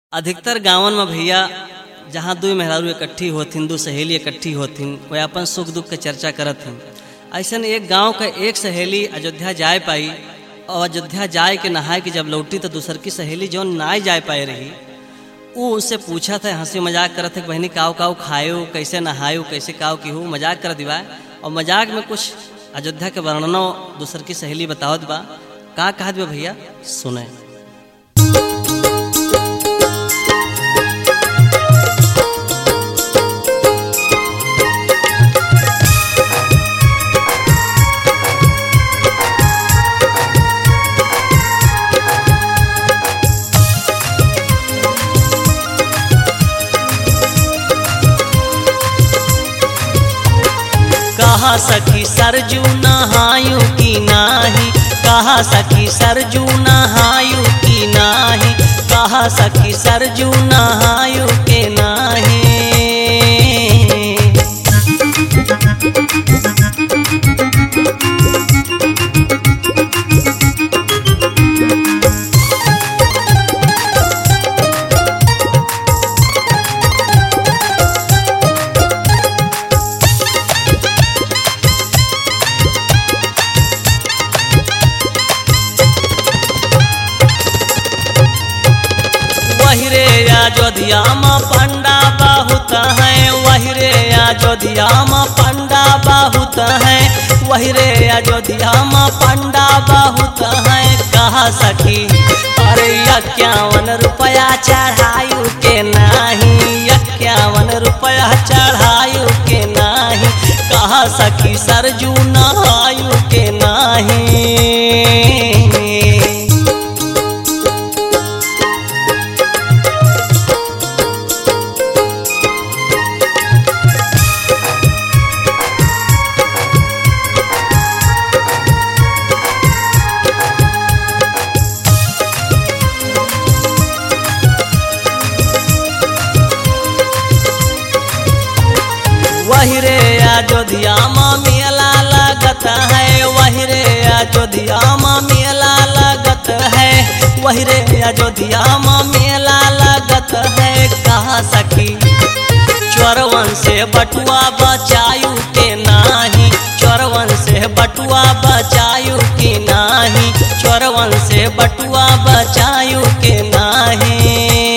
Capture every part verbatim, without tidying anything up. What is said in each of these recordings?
अधिकतर गाँवन में भैया जहाँ दो मेहरारू इकट्ठी होथिन, दो सहेली इकट्ठी होथिन, वह अपन सुख दुख के चर्चा करत हन। ऐसा एक गांव का एक सहेली अयोध्या जाए पाई और अयोध्या जाए के नहाए कि जब लौटी तो दूसर की सहेली जो ना जाए पाए रही, वो उससे पूछा था, हंसी मजाक करत थे, बहनी काव काव खायो, कैसे नहायो, कैसे काव की हो, मजाक कर दिवा। और मजाक में कुछ अयोध्या के वर्णनों दूसर की सहेली बतावत बा। का कहत बा भैया सुने। कहा सखी सरजू नहायु की नाही, कहा सखी सरजू नहायु की नाही, कहा सखी सरजू नहायु के नाही। अयोध्या में पंडा बहुत है, वही रे अयोध्या में पंडा बहुत है, वही रे अयोध्या में पंडा बहुत है। कहा सखी अरे इक्यावन रुपया चढ़ायु के नाही, इक्यावन रुपया चढ़ायु के नाही, कहा सखी सरजू नहायु के नाही। वही रे अयोध्या में मेला लगत है, वही रे अयोध्या में मेला लगत है, वही रे अयोध्या में मेला लगत है। कहा सखी चोरवन से बटुआ बचायु के नाही, चोरवन से बटुआ बचायु के नाही, चोरवन से बटुआ बचायु के नाही।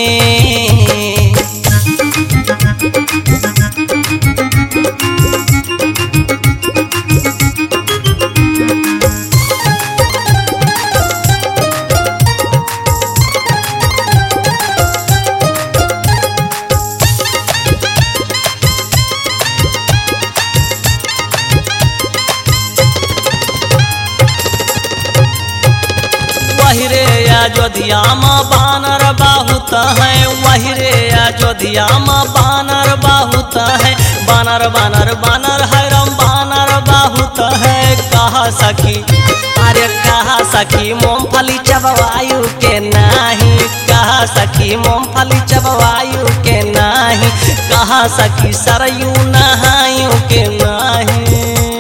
वही रे अयोध्या में बानर बहुत है, वही रे अयोध्या में बानर बहुत है, बानर बानर बानर है राम बानर बहुत है। कहा सखी अरे कहा सखी मूंगफली चबवायु के नाही, कहा सखी मूंगफली चबवायु के नाही, कहा सखी सरयू नहायु के नाही।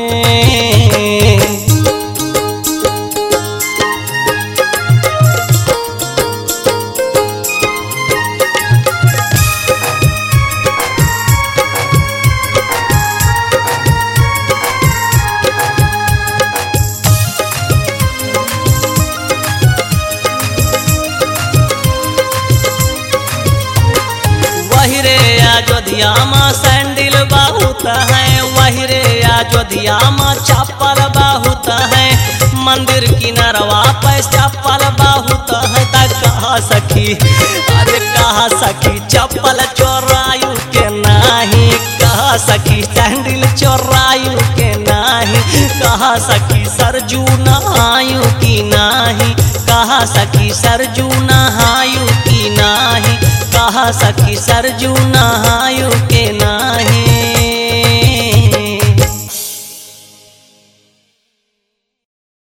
अयोध्या में सैंडल बहुत है, वही रे अयोध्या में चप्पल बहुत है, मंदिर किनारवा पे चप्पल बहुत है। तक कहा सखी अरे कहा सखी चप्पल चोरायु के नाही, कहा सखी सैंडल चोरायु के नाही, कहा सखी सरजू नहायु की नाही, कहा सखी सरजू नहायु की नाही, कहा सखी सरजू नहायु के ना।